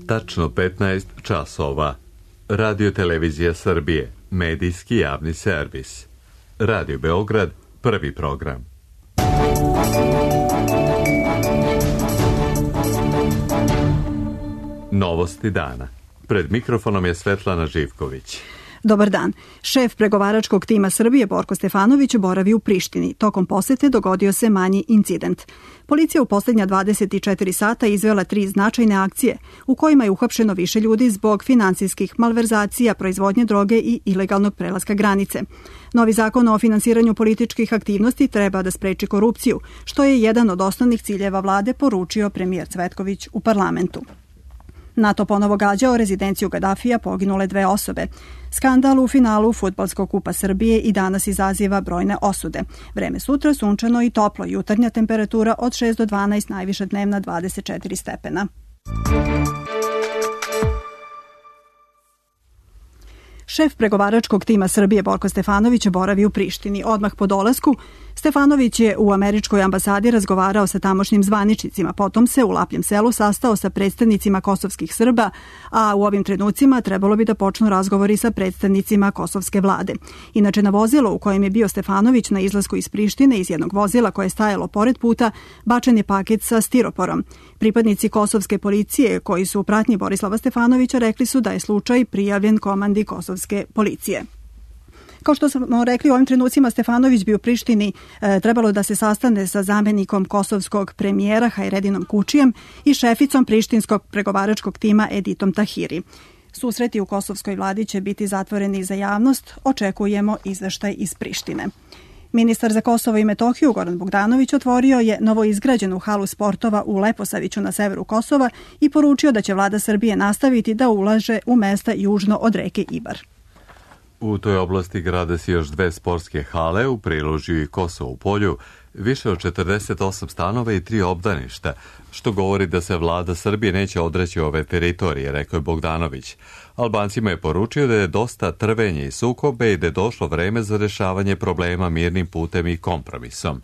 Tačno 15 časova. Radio Televizija Srbije, medijski javni servis. Radio Beograd, prvi program. Novosti dana. Pred mikrofonom je Svetlana Živković. Dobar dan. Šef pregovaračkog tima Srbije Borko Stefanović boravi u Prištini. Tokom posete dogodio se manji incident. Policija u posljednja 24 sata izvela 3 značajne akcije u kojima je uhapšeno više ljudi zbog finansijskih malverzacija, proizvodnje droge i ilegalnog prelaska granice. Novi zakon o finansiranju političkih aktivnosti treba da spreči korupciju, što je jedan od osnovnih ciljeva vlade, poručio premijer Cvetković u parlamentu. NATO ponovo gađao rezidenciju Gadafija, poginule 2 osobe. Skandal u finalu Fudbalskog kupa Srbije i danas izaziva brojne osude. Vreme sutra sunčano i toplo, jutarnja temperatura od 6 do 12, najviša dnevna 24 stepena. Šef pregovaračkog tima Srbije Borko Stefanović boravi u Prištini. Odmah po dolasku Stefanović je u američkoj ambasadi razgovarao sa tamošnjim zvaničnicima, potom se u Lapljem selu sastao sa predstavnicima kosovskih Srba, a u ovim trenucima trebalo bi da počnu razgovori sa predstavnicima kosovske vlade. Inače, na vozilo u kojem je bio Stefanović na izlasku iz Prištine, iz jednog vozila koje je stajalo pored puta, bačen je paket sa stiroporom. Pripadnici kosovske policije koji su u pratnji Borislava Stefanovića rekli su da je slučaj prijavljen komandi kosovske policije. Kao što smo rekli, u ovim trenucima Stefanović bi u Prištini trebalo da se sastane sa zamenikom kosovskog premijera Hajredinom Kučijem i šeficom prištinskog pregovaračkog tima Editom Tahiri. Susreti u kosovskoj vladi će biti zatvoreni za javnost, očekujemo izveštaj iz Prištine. Ministar za Kosovo i Metohiju Goran Bogdanović otvorio je novoizgrađenu halu sportova u Leposaviću na severu Kosova i poručio da će vlada Srbije nastaviti da ulaže u mesta južno od reke Ibar. U toj oblasti grade se još 2 sportske hale u Prilužju i Kosovu polju, više od 48 stanova i 3 obdaništa, što govori da se vlada Srbije neće odreći ove teritorije, rekao je Bogdanović. Albancima je poručio da je dosta trvenja i sukobe i da je došlo vreme za rešavanje problema mirnim putem i kompromisom.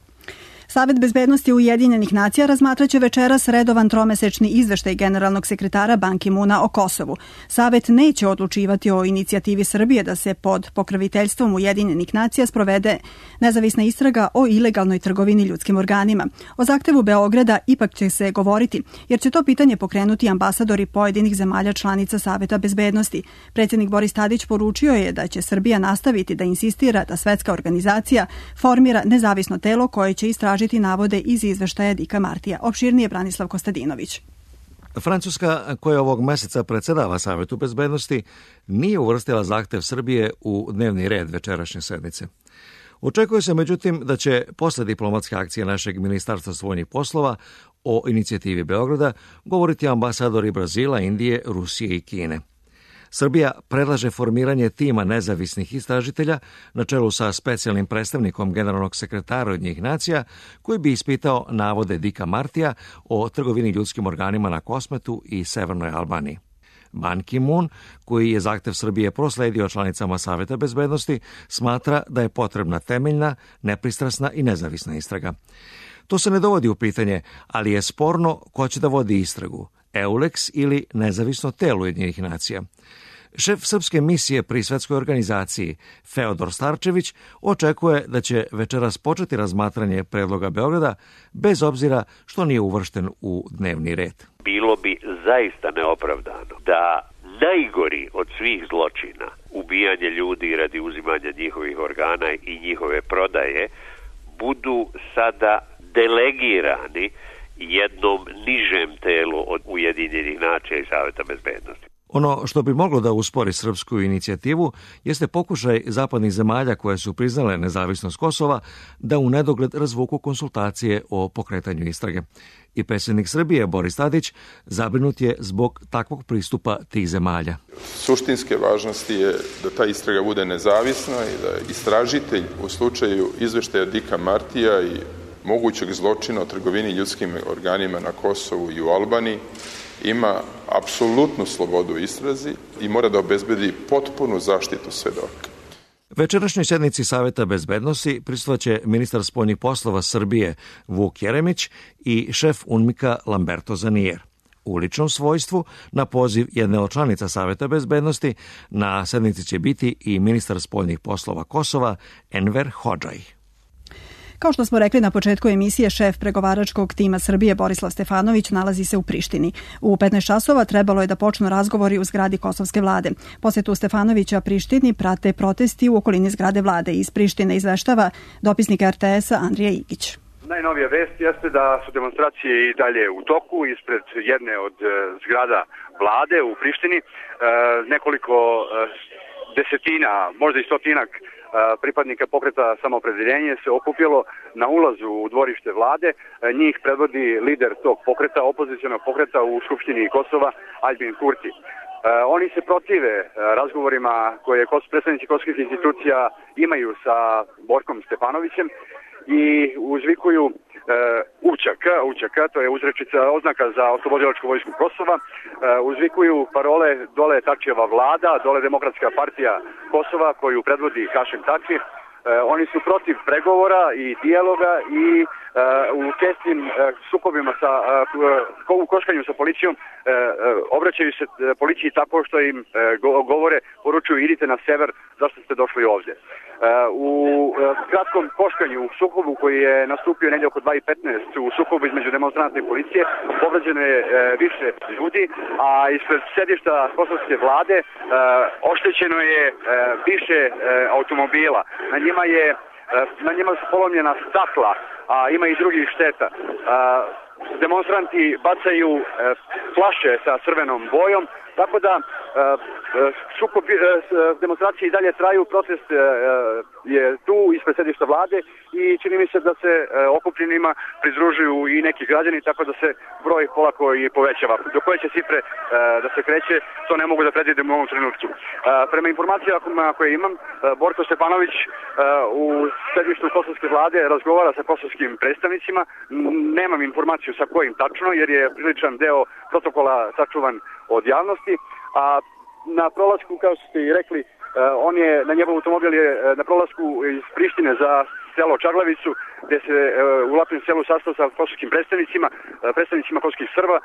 Savet bezbednosti Ujedinjenih nacija razmatraće večeras redovan tromesečni izveštaj generalnog sekretara Ban Ki-muna o Kosovu. Savet neće odlučivati o inicijativi Srbije da se pod pokroviteljstvom Ujedinjenih nacija sprovede nezavisna istraga o ilegalnoj trgovini ljudskim organima. O zahtevu Beograda ipak će se govoriti, jer će to pitanje pokrenuti ambasadori pojedinih zemalja članica Saveta bezbednosti. Predsjednik Boris Tadić poručio je da će Srbija nastaviti da insistira da svetska organizacija formira nezavisno telo koje će istražiti navode iz izveštaja Dika Martija. Opširnije Branislav Kostadinović. Francuska, koja ovog meseca predsedava Savetu bezbednosti, nije uvrstila zahtev Srbije u dnevni red večerašnje sednice. Očekuje se, međutim, da će posle diplomatske akcije našeg Ministarstva spoljnih poslova o inicijativi Beograda govoriti ambasadori Brazila, Indije, Rusije i Kine. Srbija predlaže formiranje tima nezavisnih istražitelja na čelu sa specijalnim predstavnikom generalnog sekretara Ujedinjenih nacija koji bi ispitao navode Dika Martija o trgovini ljudskim organima na Kosmetu i Severnoj Albaniji. Ban Ki-moon, koji je zahtev Srbije prosledio članicama Saveta bezbednosti, smatra da je potrebna temeljna, nepristrasna i nezavisna istraga. To se ne dovodi u pitanje, ali je sporno ko će da vodi istragu, EULEX ili nezavisno telo Ujedinjenih nacija. Šef srpske misije pri svetskoj organizaciji Feodor Starčević očekuje da će večeras početi razmatranje predloga Beograda bez obzira što nije uvršten u dnevni red. Bilo bi zaista neopravdano da najgori od svih zločina, ubijanje ljudi radi uzimanja njihovih organa i njihove prodaje, budu sada delegirani jednom nižem telu od Ujedinjenih nacija i Saveta bezbednosti. Ono što bi moglo da uspori srpsku inicijativu jeste pokušaj zapadnih zemalja koje su priznale nezavisnost Kosova da u nedogled razvuku konsultacije o pokretanju istrage. I predsjednik Srbije Boris Tadić zabrinut je zbog takvog pristupa tih zemalja. Suštinske važnosti je da ta istraga bude nezavisna i da istražitelj u slučaju izveštaja Dika Martija i mogućeg zločina o trgovini ljudskim organima na Kosovu i u Albaniji ima apsolutnu slobodu u istrazi i mora da obezbedi potpunu zaštitu svedoka. Večerašnjoj sednici Saveta bezbednosti prisustvovaće ministar spoljnih poslova Srbije Vuk Jeremić i šef UNMIK-a Lamberto Zanier. u ličnom svojstvu na poziv jedne od članica Saveta bezbednosti. Na sednici će biti i ministar spoljnih poslova Kosova Enver Hodžaj. Kao što smo rekli na početku emisije, šef pregovaračkog tima Srbije Borislav Stefanović nalazi se u Prištini. U 15 časova trebalo je da počnu razgovori u zgradi kosovske vlade. Posjetu Stefanovića Prištini prate protesti u okolini zgrade vlade. Iz Prištine izveštava dopisnik RTS-a Andrija Igić. Najnovija vest jeste da su demonstracije i dalje u toku ispred jedne od zgrada vlade u Prištini. Nekoliko desetina, možda i stotinak pripadnika pokreta Samoopredeljenje se okupilo na ulazu u dvorište vlade. Njih predvodi lider tog pokreta, opozicionog pokreta u Skupštini Kosova, Aljbin Kurti. Oni se protive razgovorima koje predstavnici kosovskih institucija imaju sa Borkom Stefanovićem i uzvikuju UČK, to je uzrečica oznaka za Oslobodilačku vojsku Kosova, uzvikuju parole dole Tačijeva vlada, dole Demokratska partija Kosova koju predvodi Hašim Tači. Oni su protiv pregovora i dijaloga i u čestim sukobima u koškanju sa policijom obraćaju se policiji tako što im govore, poručuju idite na sever, zašto ste došli ovdje. U kratkom koškanju, u sukobu koji je nastupio negdje oko 2:15 u sukobu između demonstrantne i policije, povređeno je više ljudi, a ispred sedišta kosovske vlade oštećeno je više automobila. Na njima su polomljena stakla, a ima i drugih šteta. Demonstranti bacaju flaše sa crvenom bojom, tako da demonstracije i dalje traju, protest je tu ispred sedišta vlade i čini mi se da se okupljenima pridružuju i neki građani, tako da se broj polako i povećava. Do koje će cifre da se kreće, to ne mogu da predvidim u ovom trenutku. Prema informacijama koje imam, Borko Stefanović u sedištu kosovske vlade razgovara sa kosovskim predstavnicima. Nemam informaciju sa kojim tačno, jer je priličan deo protokola sačuvan od javnosti, a na prolasku, kao što ste i rekli, na njegov automobil je na prolasku iz Prištine za selo Čaglavicu, gde se u Lapnom selu sastao sa kosovskim predstavnicima kosovskih Srba,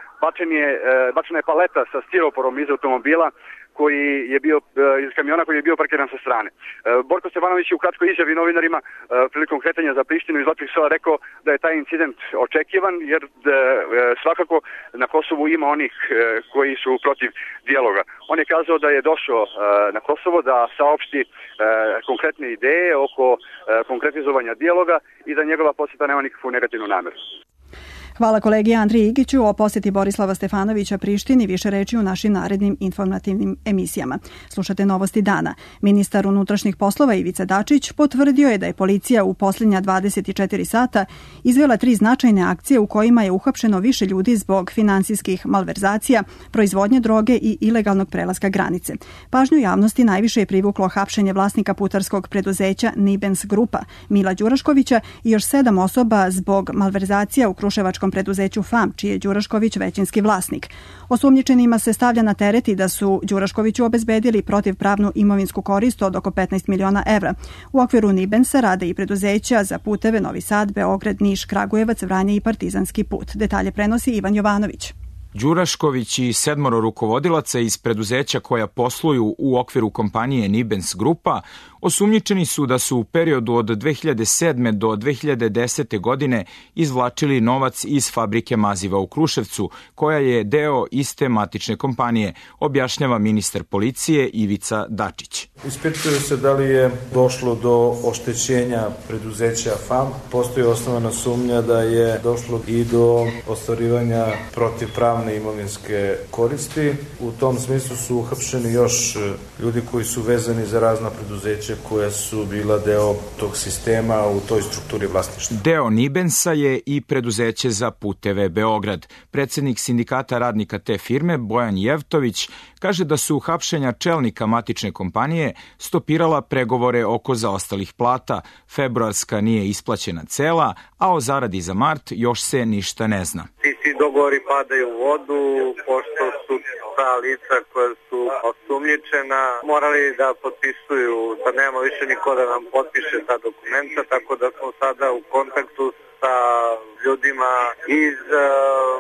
bačena je paleta sa stiroporom iz automobila koji je bio iz kamiona koji je bio parkiran sa strane. Borko Stefanović je u kratkoj izjavi novinarima prilikom kretanja za Prištinu iz Latvih sela rekao da je taj incident očekivan, jer svakako na Kosovu ima onih koji su protiv dijaloga. On je kazao da je došao na Kosovo da saopšti konkretne ideje oko konkretizovanja dijaloga i da njegova posjeta nema nikakvu negativnu nameru. Hvala kolegi Andriji Igiću. O posjeti Borislava Stefanovića Prištini više reči u našim narednim informativnim emisijama. Slušate Novosti dana. Ministar unutrašnjih poslova Ivica Dačić potvrdio je da je policija u posljednja 24 sata izvela 3 značajne akcije u kojima je uhapšeno više ljudi zbog finansijskih malverzacija, proizvodnje droge i ilegalnog prelaska granice. Pažnju javnosti najviše je privuklo hapšenje vlasnika putarskog preduzeća Nibens Grupa Mila Đuraškovića i još 7 osoba zbog malverzacija u kruševačkom preduzeću FAM, čiji je Đurašković većinski vlasnik. Osumnjičenima se stavlja na teret da su Đuraškoviću obezbedili protivpravnu imovinsku korist od oko 15 miliona evra. U okviru Nibensa rade i preduzeća za puteve Novi Sad, Beograd, Niš, Kragujevac, Vranje i Partizanski put. Detalje prenosi Ivan Jovanović. Đurašković i 7 rukovodilaca iz preduzeća koja posluju u okviru kompanije Nibens Grupa osumnjičeni su da su u periodu od 2007. do 2010. godine izvlačili novac iz fabrike maziva u Kruševcu, koja je deo iste matične kompanije, objašnjava ministar policije Ivica Dačić. Ispituje se da li je došlo do oštećenja preduzeća FAM. Postoji osnovana sumnja da je došlo i do ostvarivanja protivpravne imovinske koristi. U tom smislu su uhapšeni još ljudi koji su vezani za razna preduzeća koja su bila deo tog sistema u toj strukturi vlasništva. Deo Nibensa je i preduzeće za puteve Beograd. Predsednik sindikata radnika te firme, Bojan Jevtović, kaže da su hapšenja čelnika matične kompanije stopirala pregovore oko zaostalih plata. Februarska nije isplaćena cela, a o zaradi za mart još se ništa ne zna. Svi dogovori padaju u vodu, pošto su ta lica koja su osumnjičena morali da potpisuju, da nema više niko da nam potpiše ta dokumenta, tako da smo sada u kontaktu sa ljudima iz sudstva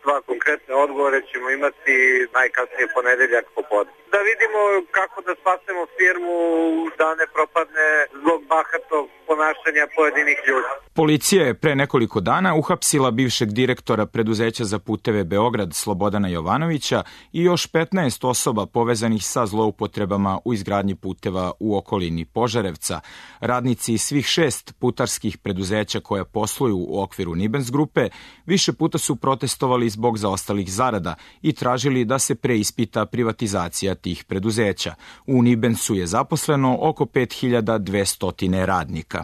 uputstva, konkretne odgovore ćemo imati najkasnije ponedeljak popodne. Da vidimo kako da spasemo firmu da ne propadne zbog bahatog ponašanja pojedinih ljudi. Policija je pre nekoliko dana uhapsila bivšeg direktora preduzeća za puteve Beograd Slobodana Jovanovića i još 15 osoba povezanih sa zloupotrebama u izgradnji puteva u okolini Požarevca. Radnici svih 6 putarskih preduzeća koja posluju u okviru Nibens grupe više puta su protestovali zbog zaostalih zarada i tražili da se preispita privatizacija tih preduzeća. U Nibensu je zaposleno oko 5200 radnika.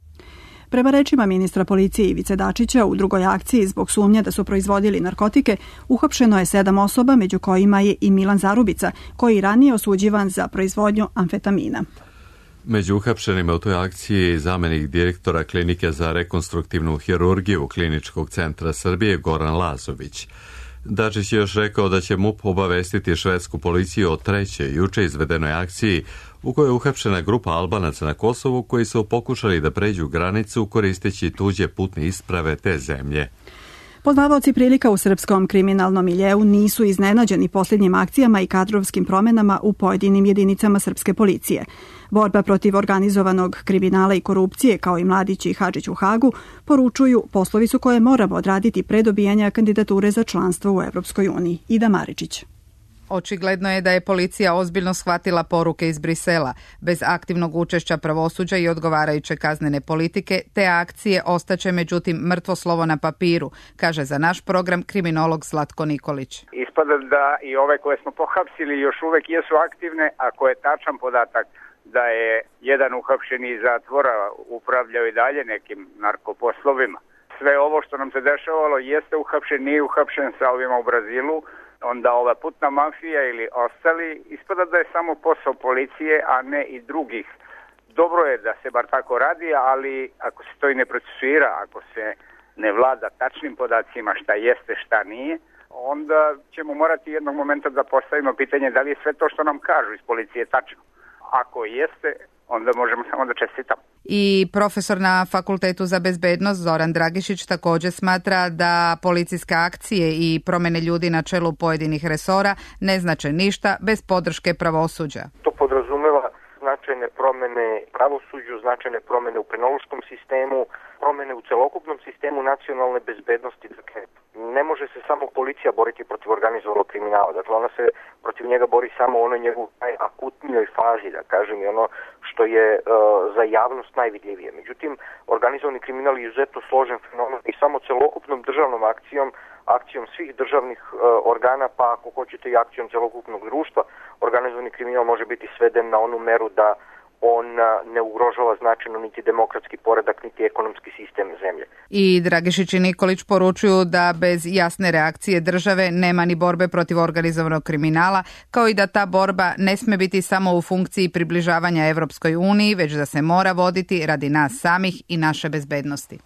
Prema rečima ministra policije Ivice Dačića, u drugoj akciji zbog sumnje da su proizvodili narkotike, uhapšeno je 7 osoba, među kojima je i Milan Zarubica, koji je ranije osuđivan za proizvodnju amfetamina. Među uhapšenima u toj akciji je zamenik direktora Klinike za rekonstruktivnu hirurgiju Kliničkog centra Srbije Goran Lazović. Dačić je još rekao da će MUP obavestiti švedsku policiju o trećoj juče izvedenoj akciji u kojoj je uhapšena grupa Albanaca na Kosovu koji su pokušali da pređu granicu koristeći tuđe putne isprave te zemlje. Poznavaoci prilika u srpskom kriminalnom miljeu nisu iznenađeni posljednjim akcijama i kadrovskim promenama u pojedinim jedinicama srpske policije. Borba protiv organizovanog kriminala i korupcije, kao i Mladić i Hadžić u Hagu, poručuju poslovi su koje moramo odraditi pre dobijanja kandidature za članstvo u Evropskoj uniji. Ida Maričić. Očigledno je da je policija ozbiljno shvatila poruke iz Brisela. Bez aktivnog učešća pravosuđa i odgovarajuće kaznene politike, te akcije ostaće međutim mrtvo slovo na papiru, kaže za naš program kriminolog Zlatko Nikolić. Ispada da i ove koje smo pohapsili još uvek jesu aktivne, ako je tačan podatak da je jedan uhapšeni iz zatvora upravljao i dalje nekim narkoposlovima. Sve ovo što nam se dešavalo jeste uhapšen, nije uhapšen sa ovima u Brazilu, onda ova putna mafija ili ostali, ispada da je samo posao policije, a ne i drugih. Dobro je da se bar tako radi, ali ako se to i ne procesuira, ako se ne vlada tačnim podacima šta jeste, šta nije, onda ćemo morati jednog momenta da postavimo pitanje da li je sve to što nam kažu iz policije tačno. Ako jeste, onda možemo samo da čestitamo. I profesor na Fakultetu za bezbednost Zoran Dragišić također smatra da policijske akcije i promene ljudi na čelu pojedinih resora ne znače ništa bez podrške pravosuđa. To podrazumeva značajne promene pravosuđu, značajne promene u penološkom sistemu, promene u celokupnom sistemu nacionalne bezbednosti. Dakle, ne može se samo policija boriti protiv organizovanog kriminala. Dakle, ona se protiv njega bori samo u onoj njegovoj najakutnijoj fazi, da kažem, i ono što je za javnost najvidljivije. Međutim, organizovani kriminal je izuzetno složen fenomen i samo celokupnom državnom akcijom svih državnih organa, pa ako hoćete i akcijom celokupnog društva, organizovani kriminal može biti sveden na onu meru da on ne ugrožava značajno niti demokratski poredak, niti ekonomski sistem zemlje. I Dragišić i Nikolić poručuju da bez jasne reakcije države nema ni borbe protiv organizovanog kriminala, kao i da ta borba ne sme biti samo u funkciji približavanja Evropskoj uniji, već da se mora voditi radi nas samih i naše bezbednosti.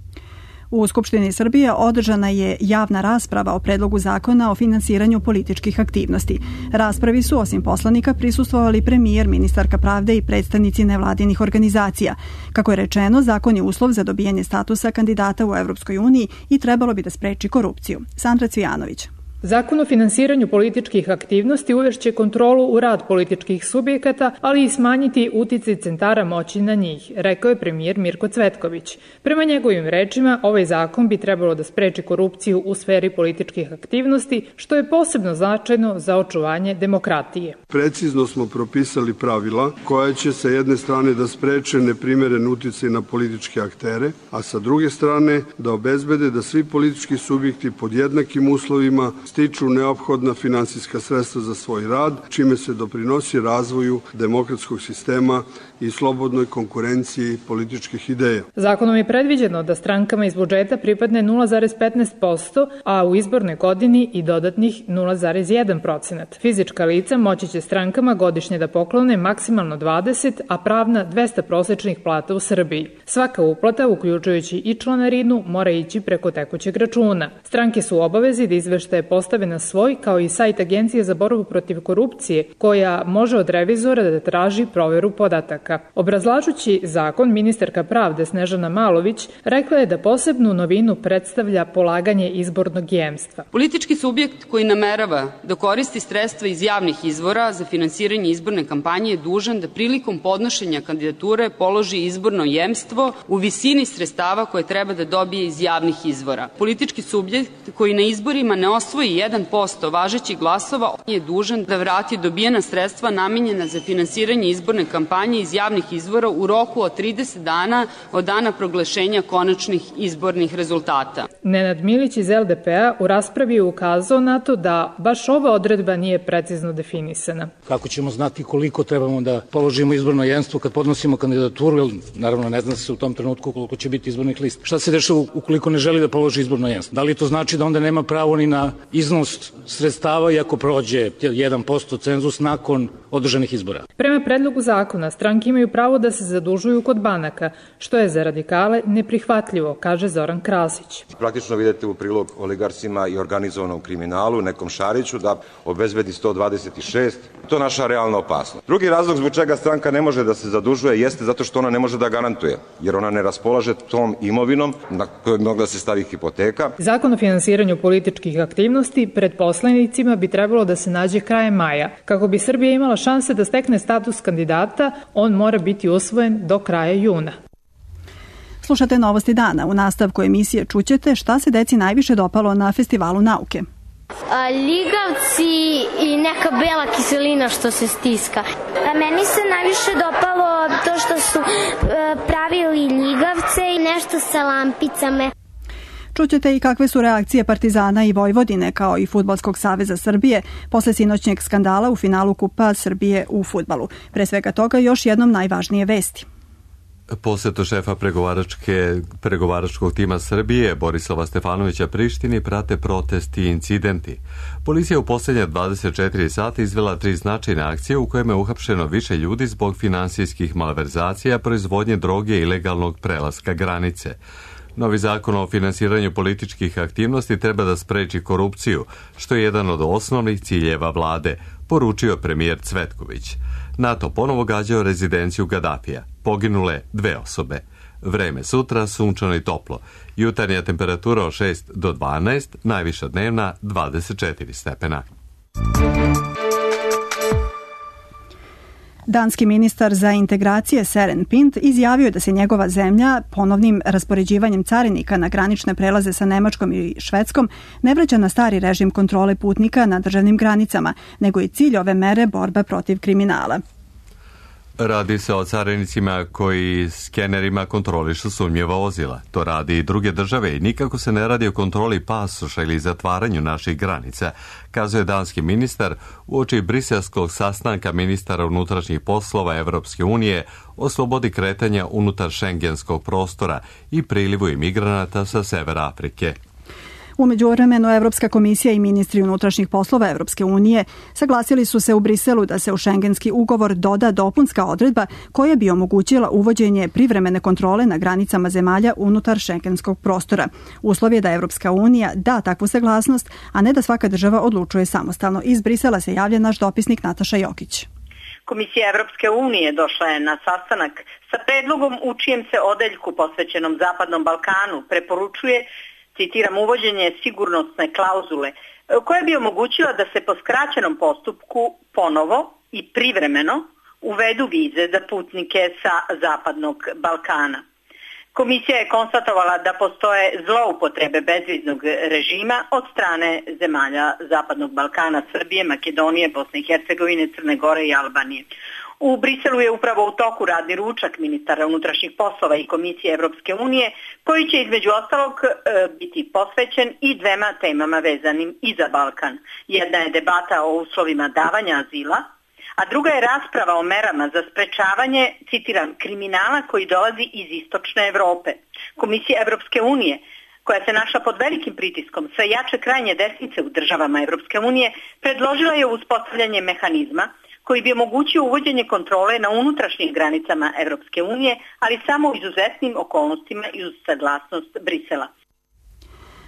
U Skupštini Srbije održana je javna rasprava o predlogu zakona o finansiranju političkih aktivnosti. Raspravi su osim poslanika prisustvovali premijer, ministarka pravde i predstavnici nevladinih organizacija. Kako je rečeno, zakon je uslov za dobijanje statusa kandidata u Evropskoj uniji i trebalo bi da spreči korupciju. Sandra Cvijanović. Zakon o finansiranju političkih aktivnosti uvešće kontrolu u rad političkih subjekata, ali i smanjiti uticaj centara moći na njih, rekao je premijer Mirko Cvetković. Prema njegovim rečima, ovaj zakon bi trebalo da spreči korupciju u sferi političkih aktivnosti, što je posebno značajno za očuvanje demokratije. Precizno smo propisali pravila koja će sa jedne strane da spreče neprimeren uticaj na političke aktere, a sa druge strane da obezbede da svi politički subjekti pod jednakim uslovima stiču neophodna finansijska sredstva za svoj rad, čime se doprinosi razvoju demokratskog sistema i slobodnoj konkurenciji političkih ideja. Zakonom je predviđeno da strankama iz budžeta pripadne 0,15%, a u izbornoj godini i dodatnih 0,1%. Fizička lica moći će strankama godišnje da poklone maksimalno 20, a pravna 200 prosečnih plata u Srbiji. Svaka uplata, uključujući i članarinu, mora ići preko tekućeg računa. Stranke su u obavezi da izveštaje postave na svoj, kao i sajt Agencije za borbu protiv korupcije, koja može od revizora da traži proveru podataka. Obrazlažući zakon, ministarka pravde Snežana Malović rekla je da posebnu novinu predstavlja polaganje izbornog jemstva. Politički subjekt koji namerava da koristi sredstva iz javnih izvora za finansiranje izborne kampanje je dužan da prilikom podnošenja kandidature položi izborno jemstvo u visini sredstava koje treba da dobije iz javnih izvora. Politički subjekt koji na izborima ne osvoji 1% važećih glasova, on je dužan da vrati dobijena sredstva namenjena za finansiranje izborne kampanje iz javnih izvora u roku od 30 dana od dana proglašenja konačnih izbornih rezultata. Nenad Milić iz LDP-a u raspravi je ukazao na to da baš ova odredba nije precizno definisana. Kako ćemo znati koliko trebamo da položimo izborno jemstvo kad podnosimo kandidaturu, jer naravno ne zna se u tom trenutku koliko će biti izbornih lista. Šta se dešava ukoliko ne želi da položi izborno jemstvo? Da li to znači da onda nema pravo ni na iznos sredstava iako prođe 1% cenzus nakon održanih izbora? Prema predlogu zakona, stranke imaju pravo da se zadužuju kod banaka, što je za radikale neprihvatljivo, kaže Zoran Krasić. Praktično vidite u prilog oligarsima i organizovanom kriminalu, nekom Šariću da obezbedi 126. To je naša realna opasnost. Drugi razlog zbog čega stranka ne može da se zadužuje jeste zato što ona ne može da garantuje, jer ona ne raspolaže tom imovinom na kojoj mogla da se stavi hipoteka. Zakon o finansiranju političkih aktivnosti pred poslanicima bi trebalo da se nađe krajem maja. Kako bi Srbija imala šanse da stekne status kandidata, on mora biti usvojen do kraja juna. Slušate Novosti dana. U nastavku emisije čućete šta se deci najviše dopalo na Festivalu nauke. Ligavci i neka bela kiselina što se stiska. Meni se najviše dopalo to što su pravili ljigavce i nešto sa lampicama. Čućete i kakve su reakcije Partizana i Vojvodine, kao i Fudbalskog saveza Srbije, posle sinoćnjeg skandala u finalu Kupa Srbije u fudbalu. Pre svega toga još jednom najvažnije vesti. Posetu šefa pregovaračkog tima Srbije Borislava Stefanovića Prištini prate protesti i incidenti. Policija u posljednje 24 sata izvela 3 značajne akcije u kojima je uhapšeno više ljudi zbog finansijskih malverzacija, proizvodnje droge i ilegalnog prelaska granice. Novi zakon o finansiranju političkih aktivnosti treba da spreči korupciju, što je jedan od osnovnih ciljeva vlade, poručio premijer Cvetković. NATO ponovo gađao rezidenciju Gadafija. Poginule 2 osobe. Vreme sutra sunčano i toplo. Jutarnja temperatura od 6 do 12, najviša dnevna 24 stepena. Danski ministar za integracije Søren Pind izjavio da se njegova zemlja ponovnim raspoređivanjem carinika na granične prelaze sa Nemačkom i Švedskom ne vraća na stari režim kontrole putnika na državnim granicama, nego i cilj ove mere borba protiv kriminala. Radi se o carinicima koji skenerima kontrolišu sumnjiva vozila. To radi i druge države i nikako se ne radi o kontroli pasoša ili zatvaranju naših granica, kazuje danski ministar uoči briselskog sastanka ministara unutrašnjih poslova Evropske unije o slobodi kretanja unutar šengenskog prostora i prilivu imigranata sa severa Afrike. U međuvremenu Evropska komisija i ministri unutrašnjih poslova Evropske unije saglasili su se u Briselu da se u šengenski ugovor doda dopunska odredba koja bi omogućila uvođenje privremene kontrole na granicama zemalja unutar šengenskog prostora. Uslov je da Evropska unija da takvu saglasnost, a ne da svaka država odlučuje samostalno. Iz Brisela se javlja naš dopisnik Nataša Jokić. Komisija Evropske unije došla je na sastanak sa predlogom u čijem se odeljku posvećenom Zapadnom Balkanu preporučuje, citiram, uvođenje sigurnosne klauzule koja bi omogućila da se po skraćenom postupku ponovo i privremeno uvedu vize za putnike sa Zapadnog Balkana. Komisija je konstatovala da postoje zloupotrebe bezviznog režima od strane zemalja Zapadnog Balkana, Srbije, Makedonije, Bosne i Hercegovine, Crne Gore i Albanije. U Briselu je upravo u toku radni ručak ministara unutrašnjih poslova i Komisije Evropske unije, koji će između ostalog biti posvećen i 2 temama vezanim i za Balkan. Jedna je debata o uslovima davanja azila, a druga je rasprava o merama za sprečavanje, citiram, kriminala koji dolazi iz istočne Evrope. Komisija Evropske unije, koja se našla pod velikim pritiskom sve jače krajnje desnice u državama Evropske unije, predložila je uspostavljanje mehanizma koji bi omogućio uvođenje kontrole na unutrašnjim granicama Evropske unije, ali samo u izuzetnim okolnostima i uz saglasnost Brisela.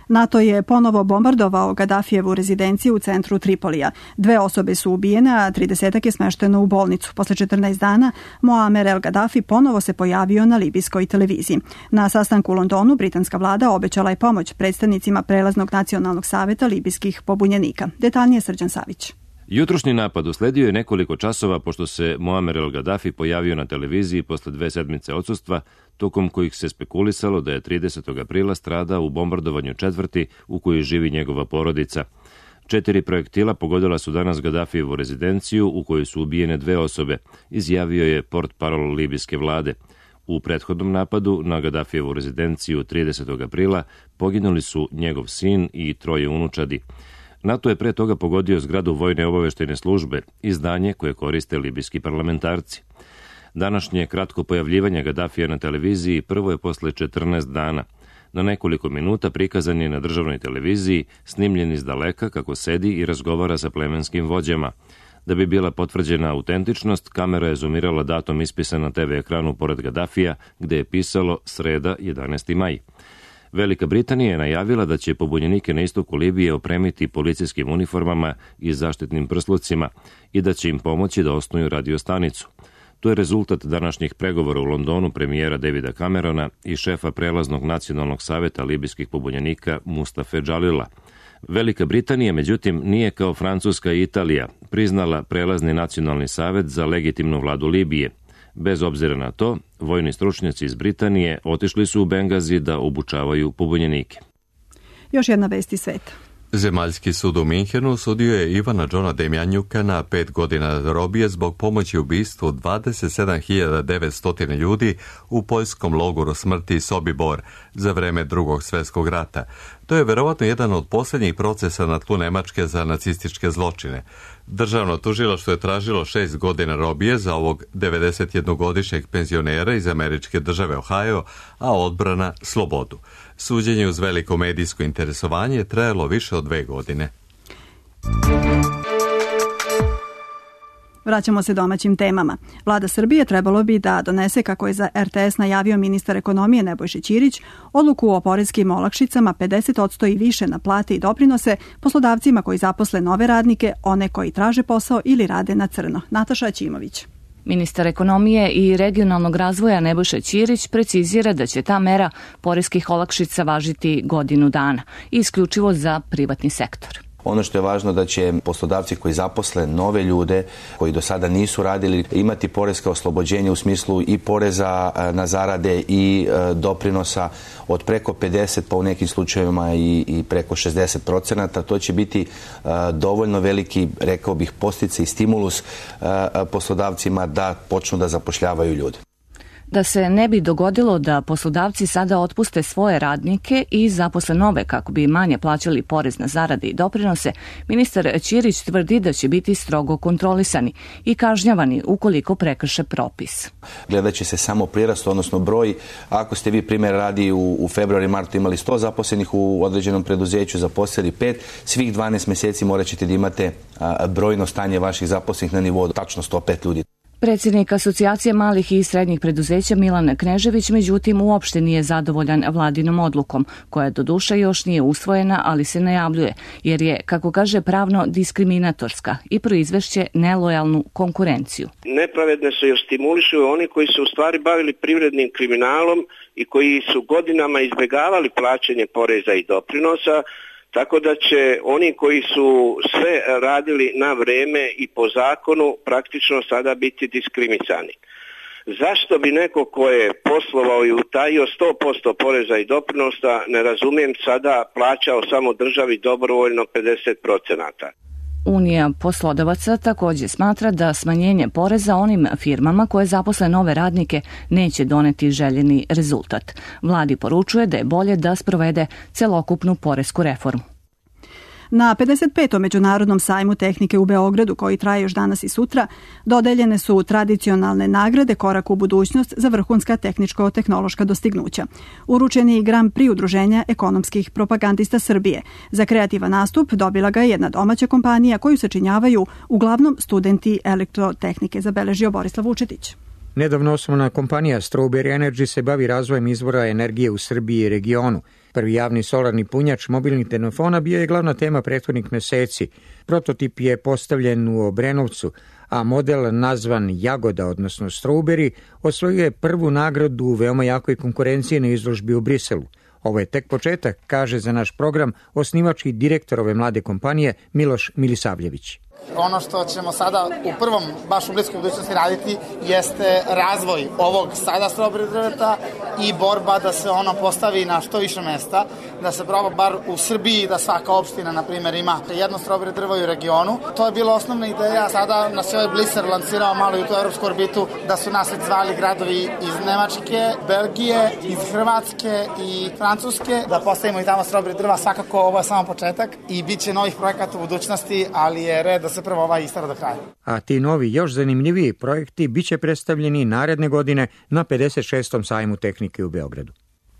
NATO je ponovo bombardovao Gadafijevu rezidenciju u centru Tripolija. 2 osobe su ubijene, a 30 je smešteno u bolnicu. Posle 14 dana Muamer el Gaddafi ponovo se pojavio na libijskoj televiziji. Na sastanku u Londonu britanska vlada obećala je pomoć predstavnicima Prelaznog nacionalnog saveta libijskih pobunjenika. Detaljnije Srđan Savić. Jutrošnji napad usledio je nekoliko časova pošto se Muamer el Gaddafi pojavio na televiziji posle 2 sedmice odsustva, tokom kojih se spekulisalo da je 30. aprila stradao u bombardovanju četvrti u kojoj živi njegova porodica. 4 projektila pogodila su danas Gaddafijevu rezidenciju u kojoj su ubijene 2 osobe, izjavio je portparol libijske vlade. U prethodnom napadu na Gaddafijevu rezidenciju 30. aprila poginuli su njegov sin i 3 unučadi. NATO je pre toga pogodio zgradu vojne obaveštajne službe i zdanje koje koriste libijski parlamentarci. Današnje kratko pojavljivanje Gaddafija na televiziji prvo je posle 14 dana. Na nekoliko minuta prikazan je na državnoj televiziji, snimljen iz daleka kako sedi i razgovara sa plemenskim vođama. Da bi bila potvrđena autentičnost, kamera je zoomirala datum ispisan na TV ekranu pored Gaddafija, gde je pisalo sreda 11. maj. Velika Britanija je najavila da će pobunjenike na istoku Libije opremiti policijskim uniformama i zaštitnim prslucima i da će im pomoći da osnuju radiostanicu. To je rezultat današnjih pregovora u Londonu premijera Davida Camerona i šefa Prelaznog nacionalnog saveta libijskih pobunjenika Mustafe Džalila. Velika Britanija, međutim, nije kao Francuska i Italija priznala Prelazni nacionalni savet za legitimnu vladu Libije. Bez obzira na to, vojni stručnjaci iz Britanije otišli su u Bengazi da obučavaju pobunjenike. Još jedna vest iz sveta. Zemaljski sud u Minhenu sudio je Ivana Johna Demjanjuka na 5 godina robije zbog pomoći ubistvu 27.900 ljudi u poljskom logoru smrti Sobibor za vreme Drugog svjetskog rata. To je verovatno jedan od posljednjih procesa na tlu Nemačke za nacističke zločine. Državno tužilaštvo je tražilo 6 godina robije za ovog 91-godišnjeg penzionera iz američke države Ohio, a odbrana slobodu. Suđenje uz veliko medijsko interesovanje trajalo više od 2 godine. Vraćamo se domaćim temama. Vlada Srbije trebalo bi da donese, kako je za RTS najavio ministar ekonomije Nebojša Ćirić, odluku o poreskim olakšicama 50% i više na plate i doprinose poslodavcima koji zaposle nove radnike, one koji traže posao ili rade na crno. Nataša Aćimović. Ministar ekonomije i regionalnog razvoja Nebojša Ćirić precizira da će ta mera poreskih olakšica važiti godinu dana, isključivo za privatni sektor. Ono što je važno da će poslodavci koji zaposle nove ljude koji do sada nisu radili imati poreska oslobođenja u smislu i poreza na zarade i doprinosa od preko 50, pa u nekim slučajevima i preko 60%. To će biti dovoljno veliki, rekao bih, podsticaj i stimulus poslodavcima da počnu da zapošljavaju ljude. Da se ne bi dogodilo da poslodavci sada otpuste svoje radnike i zaposle nove kako bi manje plaćali porez na zarade i doprinose, ministar Ćirić tvrdi da će biti strogo kontrolisani i kažnjavani ukoliko prekrše propis. Gledat će se samo prirast, odnosno broj. Ako ste vi, primjer radi, u februaru i martu imali 100 zaposlenih u određenom preduzeću, zaposlili 5, svih 12 mjeseci morat ćete da imate brojno stanje vaših zaposlenih na nivou tačno 105 ljudi. Predsjednik Asocijacije malih i srednjih preduzeća Milan Knežević, međutim, uopšte nije zadovoljan vladinom odlukom, koja doduše još nije usvojena, ali se najavljuje, jer je, kako kaže, pravno diskriminatorska i proizvešće nelojalnu konkurenciju. Nepravedne su jer stimulišu oni koji su u stvari bavili privrednim kriminalom i koji su godinama izbjegavali plaćanje poreza i doprinosa, tako da će oni koji su sve radili na vreme i po zakonu praktično sada biti diskriminisani. Zašto bi neko ko je poslovao i utajio 100% poreza i doprinosa, ne razumijem, sada plaćao samo državi dobrovoljno 50%? Unija poslodavaca također smatra da smanjenje poreza onim firmama koje zaposle nove radnike neće doneti željeni rezultat. Vladi poručuje da je bolje da sprovede celokupnu poresku reformu. Na 55. Međunarodnom sajmu tehnike u Beogradu, koji traje još danas i sutra, dodeljene su tradicionalne nagrade Korak u budućnost za vrhunska tehničko-tehnološka dostignuća. Uručen je i Grand Prix Udruženja ekonomskih propagandista Srbije. Za kreativan nastup dobila ga je jedna domaća kompanija koju sačinjavaju uglavnom studenti elektrotehnike, zabeležio Borislav Vučetić. Nedavno osnovna kompanija Strawberry Energy se bavi razvojem izvora energije u Srbiji i regionu. Prvi javni solarni punjač mobilnih telefona bio je glavna tema prethodnih meseci. Prototip je postavljen u Obrenovcu, a model nazvan Jagoda, odnosno Strawberry, osvojio je prvu nagradu u veoma jakoj konkurenciji na izložbi u Briselu. Ovo je tek početak, kaže za naš program osnivač i direktor ove mlade kompanije Miloš Milisavljević. Ono što ćemo sada u prvom, baš u bliskoj budućnosti raditi, jeste razvoj ovog sada strawberry drveta i borba da se ono postavi na što više mesta, da se proba bar u Srbiji, da svaka opština, na primjer, ima jedno strawberry drvo u regionu. To je bila osnovna ideja, sada nas je ovaj Bliser lansirao malo i u tu evropsku orbitu, da su nas zvali gradovi iz Nemačke, Belgije, iz Hrvatske i Francuske, da postavimo i tamo strawberry drva. Svakako ovo je samo početak i bit će novih projekata u budućnosti, ali je red da se prvo ovaj istara do kraja. A ti novi, još zanimljiviji projekti biće predstavljeni naredne godine na 56. sajmu tehnike u Beogradu.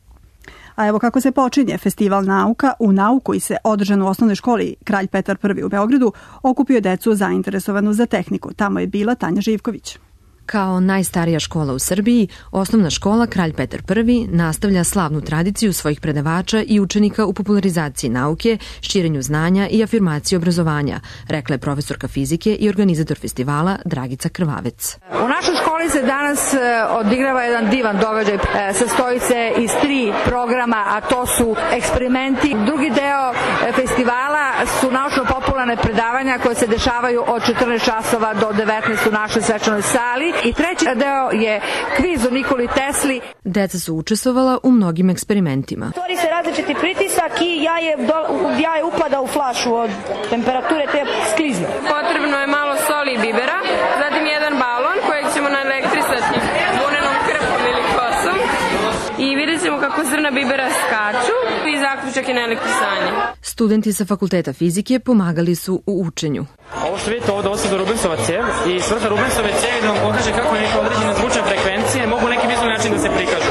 A evo kako se počinje festival nauka u nauku koji se održan u osnovnoj školi Kralj Petar I u Beogradu, okupio decu zainteresovanu za tehniku. Tamo je bila Tanja Živković. Kao najstarija škola u Srbiji, osnovna škola Kralj Petar I nastavlja slavnu tradiciju svojih predavača i učenika u popularizaciji nauke, širenju znanja i afirmaciji obrazovanja, rekla je profesorka fizike i organizator festivala Dragica Krvavec. U našoj školi se danas odigrava jedan divan događaj. Sastoji se iz 3 programa, a to su eksperimenti. Drugi deo festivala su naučno-popularne predavanja koje se dešavaju od 14 časova do 19 u našoj svečanoj sali. I treći deo je kviz o Nikoli Tesli. Deca su učestvovala u mnogim eksperimentima. Stvori se različiti pritisak i jaje upada u flašu od temperature te sklizne. Potrebno je malo soli i bibera, zatim jedan balon kojeg ćemo naelektrisati vunenom krpom ili kosom i vidjet ćemo kako zrna bibera skaču i zaključak je naelektrisanje. Studenti sa fakulteta fizike pomagali su u učenju. Ovo što vidite ovdje, ovo su Rubensova cev i svrha Rubensove cevi da vam pokaže kako neke određene zvučne frekvencije mogu neki vizualni način da se prikažu.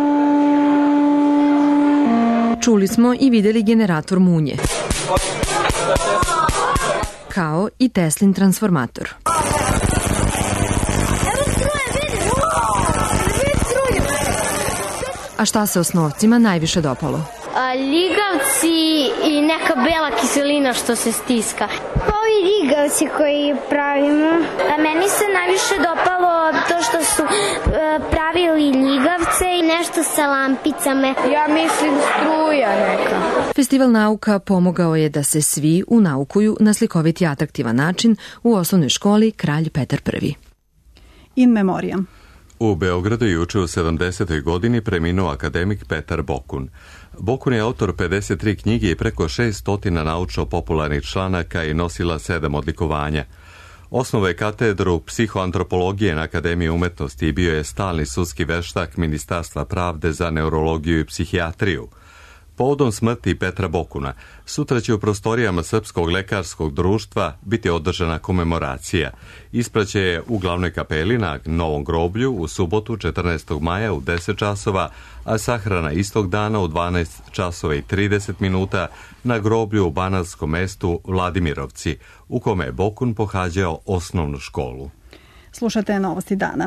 Čuli smo i videli generator munje, kao i Teslin transformator. A šta se osnovcima najviše dopalo? Ligavci i neka bela kiselina što se stiska. Ovi ligavci koji pravimo. Meni se najviše dopalo to što su pravili ligavce i nešto sa lampicama. Ja mislim struja neka. Festival nauka pomogao je da se svi unaukuju na slikovit i atraktivan način u osnovnoj školi Kralj Petar I. In memoriam. U Beogradu juče u 70. godini preminuo akademik Petar Bokun. Bokun je autor 53 knjige i preko 600 naučno-popularnih članaka i nosila 7 odlikovanja. Osnovao je katedru psihoantropologije na Akademiji umetnosti i bio je stalni sudski veštak Ministarstva pravde za neurologiju i psihijatriju. Povodom smrti Petra Bokuna, sutra će u prostorijama Srpskog lekarskog društva biti održana komemoracija. Ispraće je u glavnoj kapeli na Novom groblju u subotu 14. maja u 10 časova, a sahrana istog dana u 12 časova i 30 minuta na groblju u banatskom mestu Vladimirovci, u kome je Bokun pohađao osnovnu školu. Slušate novosti dana.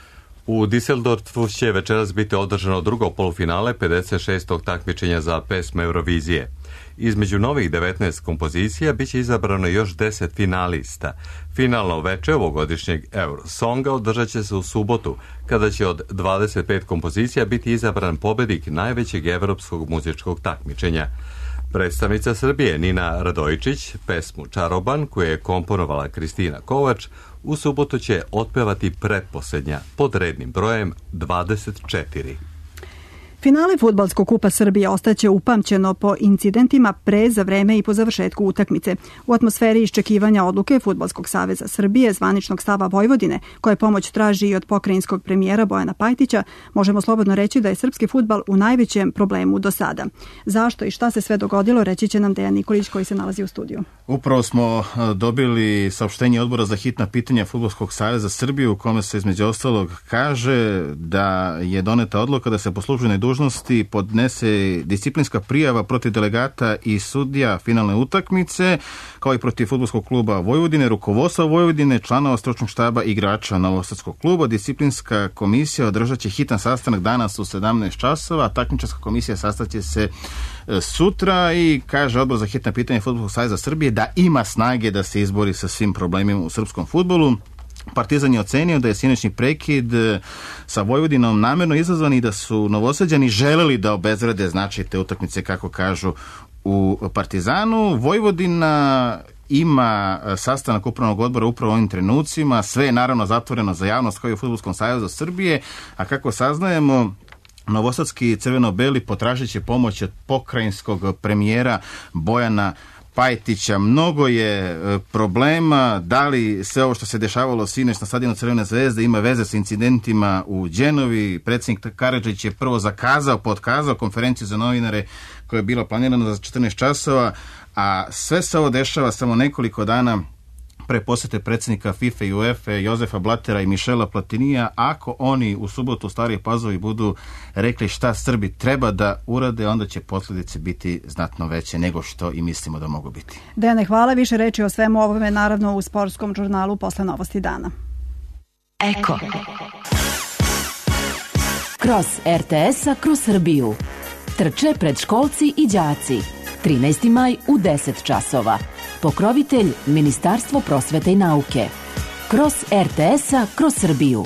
U Düsseldorfu će večeras biti održano drugo polufinale 56. takmičenja za pesme Eurovizije. Između novih 19 kompozicija biće izabrano još 10 finalista. Finalno veče ovogodišnjeg Eurosonga održat će se u subotu, kada će od 25 kompozicija biti izabran pobednik najvećeg evropskog muzičkog takmičenja. Predstavnica Srbije Nina Radojičić pesmu Čaroban, koju je komponovala Kristina Kovač, u subotu će otpevati pretposlednja pod rednim brojem 24. Finale Fudbalskog kupa Srbije ostaće upamćeno po incidentima pre, za vreme i po završetku utakmice. U atmosferi iščekivanja odluke Fudbalskog saveza Srbije, zvaničnog stava Vojvodine, koje pomoć traži i od pokrajinskog premijera Bojana Pajtića, možemo slobodno reći da je srpski fudbal u najvećem problemu do sada. Zašto i šta se sve dogodilo, reći će nam Dejan Nikolić koji se nalazi u studiju. Upravo smo dobili saopštenje Odbora za hitna pitanja Fudbalskog saveza Srbije, u kome se između ostalog kaže da je doneta odluka da se po službenoj dužnosti dužnosti podnese disciplinska prijava protiv delegata i sudija finalne utakmice, kao i protiv fudbalskog kluba Vojvodine, rukovodstva Vojvodine, članova stručnog štaba i igrača Novosadskog kluba. Disciplinska komisija održat će hitan sastanak danas u 17 časova, a takmičarska komisija sastaće se sutra i kaže Odbor za hitna pitanja Fudbalskog saveza Srbije da ima snage da se izbori sa svim problemima u srpskom fudbalu. Partizan je ocenio da je sinoćni prekid sa Vojvodinom namerno izazvan i da su Novosađani želeli da obezvrede značaj te utakmice, kako kažu u Partizanu. Vojvodina ima sastanak upravnog odbora upravo u ovim trenucima, sve je naravno zatvoreno za javnost kao i u Fudbalskom savezu Srbije, a kako saznajemo, novosadski crveno-beli potražit će pomoć od pokrajinskog premijera Bojana Pajtića. Mnogo je problema, da li sve ovo što se dešavalo sinoć na stadionu Crvene zvezde ima veze sa incidentima u Đenovi. Predsjednik Karadžić je prvo potkazao konferenciju za novinare koja je bila planirana za 14 časova, a sve se ovo dešava samo nekoliko dana pre posete predsjednika FIFA i UEFA Jozefa Blatera i Mišela Platinija. Ako oni u subotu u Staroj Pazovi budu rekli šta Srbi treba da urade, onda će posljedice biti znatno veće nego što i mislimo da mogu biti. Dejane, hvala. Više reči o svemu ovome naravno u sportskom žurnalu posle Novosti dana. Eko. Kroz RTS-a kroz Srbiju. Trče predškolci i đaci. 13. maj u 10 časova. Pokrovitelj Ministarstvo prosvete i nauke. Kroz RTS-a kroz Srbiju.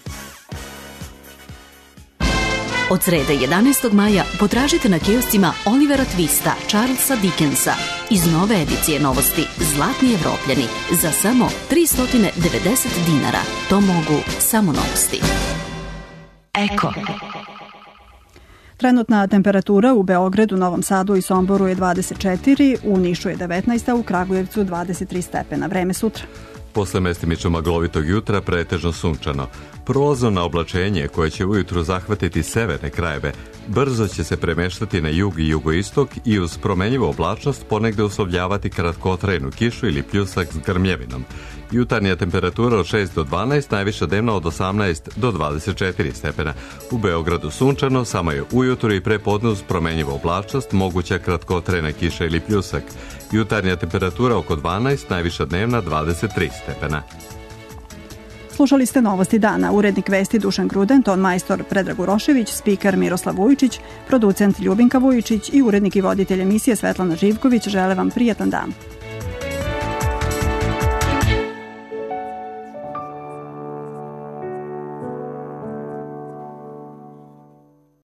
Od srede 11. maja potražite na kioscima Olivera Twista, Charlesa Dickensa iz nove edicije novosti Zlatni Evropljani za samo 390 dinara. To mogu samo Novosti. Eko. Trenutna temperatura u Beogradu, Novom Sadu i Somboru je 24, u Nišu je 19, a u Kragujevcu 23 stepena. Vreme sutra. Posle mestimično maglovitog jutra pretežno sunčano. Prolazno oblačenje koje će ujutru zahvatiti severne krajeve brzo će se premeštati na jug i jugoistok i uz promenjivu oblačnost ponegde uslovljavati kratkotrajnu kišu ili pljusak s grmljevinom. Jutarnja temperatura od 6 do 12, najviša dnevna od 18 do 24 stepena. U Beogradu sunčano, samo je ujutru i prepodne uz promenjivu oblačnost moguća kratkotrajna kiša ili pljusak. Jutarnja temperatura oko 12, najviša dnevna 23 stepena. Slušali ste Novosti dana. Urednik vesti Dušan Gruden, ton majstor Predrag Urošević, spiker Miroslav Vujičić, producent Ljubinka Vujičić i urednik i voditelj emisije Svetlana Živković žele vam prijatan dan.